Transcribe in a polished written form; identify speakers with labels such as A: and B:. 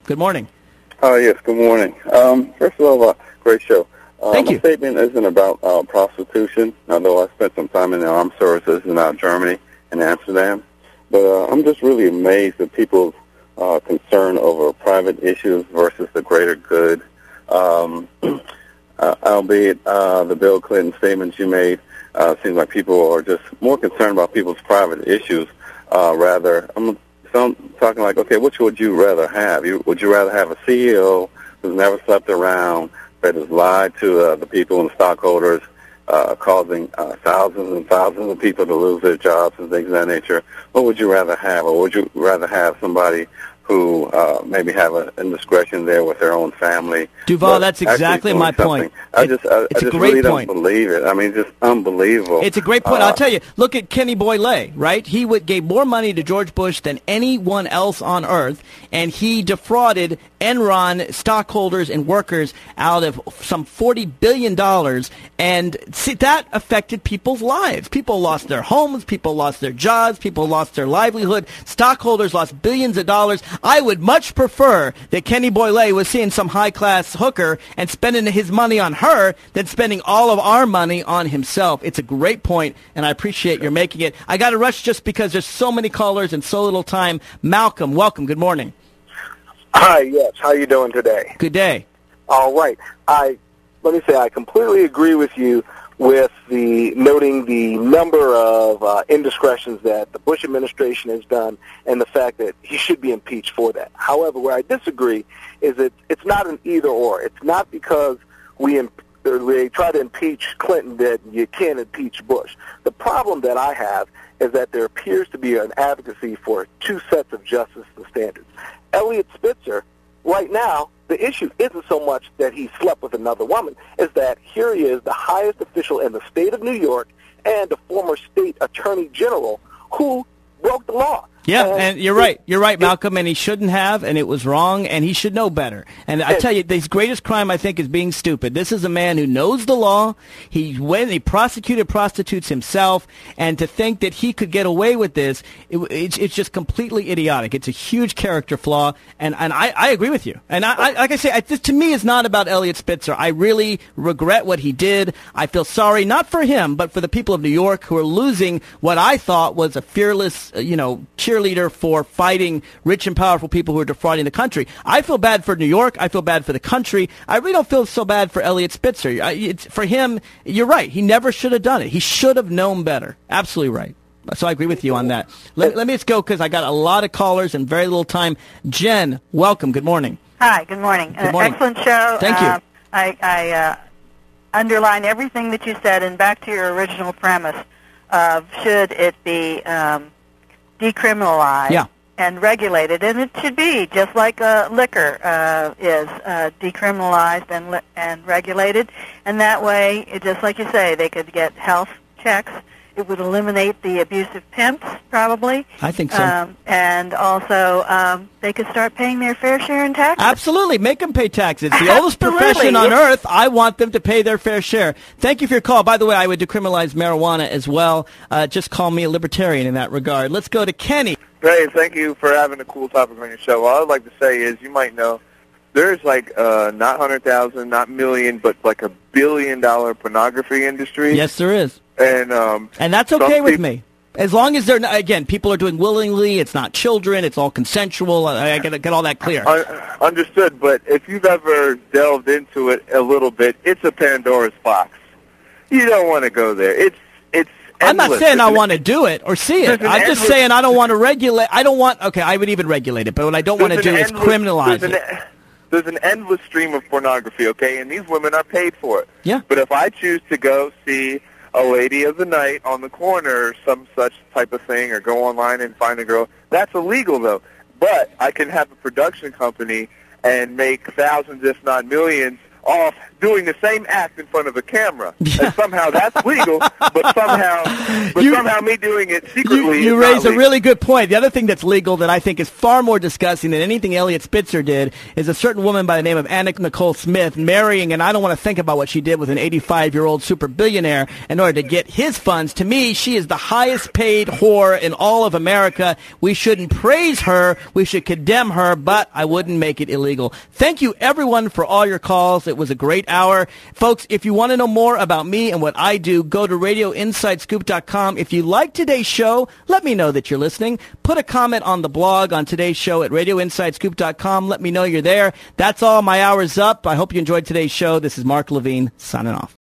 A: Good morning.
B: Yes, good morning. First of all, great show.
A: Thank you.
B: My statement isn't about prostitution, although I spent some time in the armed services in Germany and Amsterdam. But I'm just really amazed at people's concern over private issues versus the greater good. Albeit the Bill Clinton statements you made, seems like people are just more concerned about people's private issues. I'm talking like, okay, which would you rather have? Would you rather have a CEO who's never slept around, that has lied to the people and stockholders, causing thousands and thousands of people to lose their jobs and things of that nature? What would you rather have? Or would you rather have somebody who maybe have an indiscretion there with their own family?
A: Duval, that's exactly my point.
B: I just really don't believe it. I mean, just unbelievable.
A: It's a great point. I'll tell you, look at Kenny Boyle, right? He gave more money to George Bush than anyone else on earth, and he defrauded Enron stockholders and workers out of some $40 billion, and see, that affected people's lives. People lost their homes, people lost their jobs, people lost their livelihood, stockholders lost billions of dollars. I would much prefer that Kenny Boyle was seeing some high-class hooker and spending his money on her than spending all of our money on himself. It's a great point, and I appreciate your making it. I got to rush just because there's so many callers and so little time. Malcolm, welcome. Good morning.
C: Hi, yes. How are you doing today?
A: Good day.
C: All right. Let me say I completely agree with you with the noting the number of indiscretions that the Bush administration has done and the fact that he should be impeached for that. However, where I disagree is that it's not an either-or. It's not because they try to impeach Clinton that you can't impeach Bush. The problem that I have is that there appears to be an advocacy for two sets of justice and standards. Elliot Spitzer, right now, the issue isn't so much that he slept with another woman, is that here he is, the highest official in the state of New York and the former state attorney general who broke the law.
A: Yeah, and you're right. You're right, Malcolm, and he shouldn't have, and it was wrong, and he should know better. And I tell you, his greatest crime, I think, is being stupid. This is a man who knows the law. He prosecuted prostitutes himself, and to think that he could get away with this, it's just completely idiotic. It's a huge character flaw, and I agree with you. And like I say, this to me is not about Elliot Spitzer. I really regret what he did. I feel sorry, not for him, but for the people of New York who are losing what I thought was a fearless, cheerleader for fighting rich and powerful people who are defrauding the country. I feel bad for New York. I feel bad for the country. I really don't feel so bad for Elliot Spitzer. For him, you're right. He never should have done it. He should have known better. Absolutely right. So I agree with you on that. Let me just go because I got a lot of callers and very little time. Jen, welcome. Good morning.
D: Hi. Good morning.
A: Good morning.
D: Excellent show.
A: Thank you.
D: I underline everything that you said, and back to your original premise of should it be decriminalized and regulated, and it should be just like liquor is decriminalized and regulated, and that way, just like you say, they could get health checks. It would eliminate the abusive pimps, probably.
A: I think so.
D: And also, they could start paying their fair share in taxes.
A: Absolutely. Make them pay taxes. The oldest profession on earth, I want them to pay their fair share. Thank you for your call. By the way, I would decriminalize marijuana as well. Just call me a libertarian in that regard. Let's go to Kenny.
E: Hey, thank you for having a cool topic on your show. All I'd like to say is you might know there's like not 100,000, not million, but like $1 billion pornography industry.
A: Yes, there is.
E: And
A: that's okay with me. As long as they're, again, people are doing willingly, it's not children, it's all consensual. I get all that clear.
E: Understood, but if you've ever delved into it a little bit, it's a Pandora's box. You don't want to go there. It's endless.
A: I'm not saying I want to do it or see it. I'm just saying I don't want to regulate. Okay, I would even regulate it, but what I don't want to do is criminalize it.
E: There's an endless stream of pornography, okay, and these women are paid for it.
A: Yeah.
E: But if I choose to go see a lady of the night on the corner or some such type of thing, or go online and find a girl, that's illegal, though. But I can have a production company and make thousands, if not millions, off doing the same act in front of a camera. And somehow that's legal, but somehow me doing it secretly
A: You
E: is
A: raise
E: not
A: a really good point. The other thing that's legal that I think is far more disgusting than anything Elliot Spitzer did is a certain woman by the name of Anna Nicole Smith marrying, and I don't want to think about what she did with an 85-year-old super billionaire in order to get his funds. To me, she is the highest paid whore in all of America. We shouldn't praise her. We should condemn her, but I wouldn't make it illegal. Thank you, everyone, for all your calls. It was a great hour. Folks, if you want to know more about me and what I do, go to RadioInsideScoop.com. If you like today's show, let me know that you're listening. Put a comment on the blog on today's show at RadioInsideScoop.com. Let me know you're there. That's all. My hour's up. I hope you enjoyed today's show. This is Mark Levine signing off.